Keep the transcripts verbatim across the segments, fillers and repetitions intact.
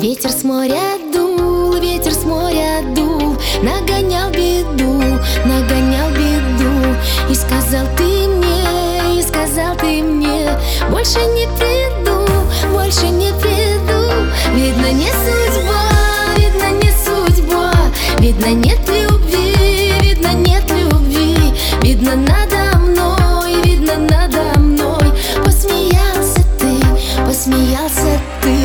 Ветер с моря дул, ветер с моря дул, нагонял беду, нагонял беду. И сказал ты мне, и сказал ты мне, больше не приду, больше не приду. Видно, не судьба, видно, не судьба, видно, нет любви, видно, нет любви. Видно, надо мной, видно, надо мной посмеялся ты, посмеялся ты.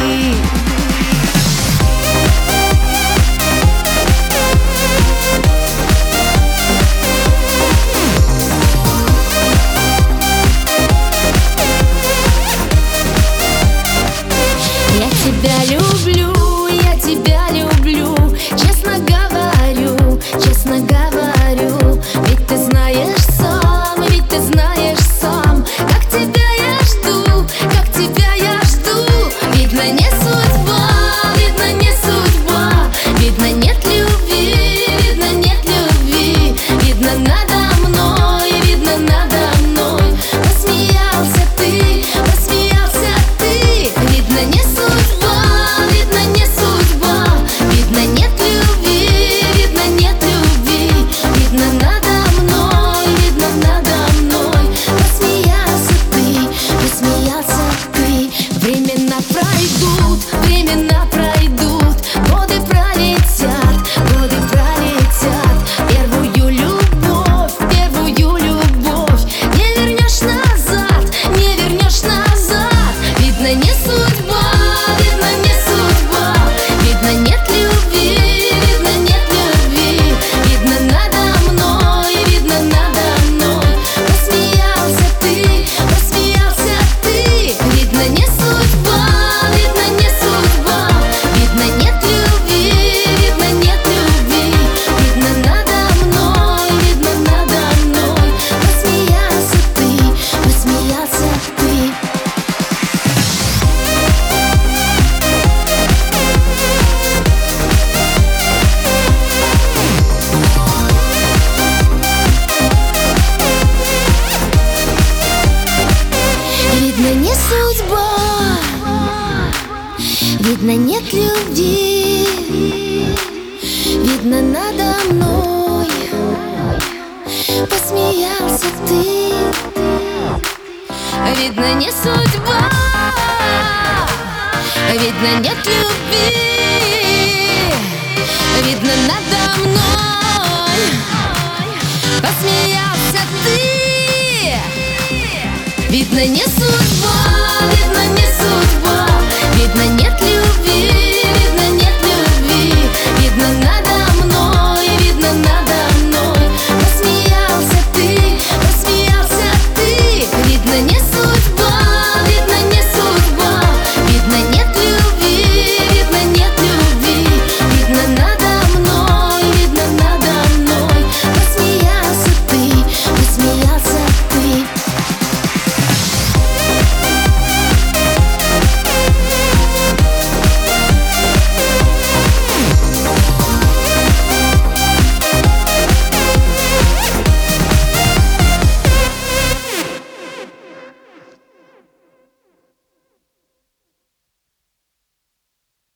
Я тебя люблю, я тебя люблю, честно говорю, честно говорю. Ведь ты знаешь сам, ведь ты знаешь сам, как тебя я жду, как тебя я жду. Видно, не судьба, видно, не судьба, видно, нет любви, видно, нет любви. Видно, надо мной, видно, надо мной посмеялся ты, посмеялся ты. Видно, не судьба, видно, не судьба, видно, нет любви, видно, нет любви. Видно, надо мной, видно, надо мной посмеялся ты, посмеялся ты. Времена пройдут, времена пройдут, годы пролетят, годы пролетят. Первую любовь, первую любовь не вернешь назад, не вернешь назад. Видно, не судьба, видно, не судьба, видно, нет любви, видно, нет любви. Видно, надо мной, видно, надо мной посмеялся ты, посмеялся ты. Видно, не судьба, видно, не судьба, видно, нет любви, видно, нет любви. Видно, надо мной, видно, надо мной посмеялся ты, посмеялся ты. Видно, не судьба, видно, нет любви. Видно, надо мной посмеялся ты. Видно, не судьба, видно, нет любви. Видно, надо мной посмеялся ты. Видно, не судьба.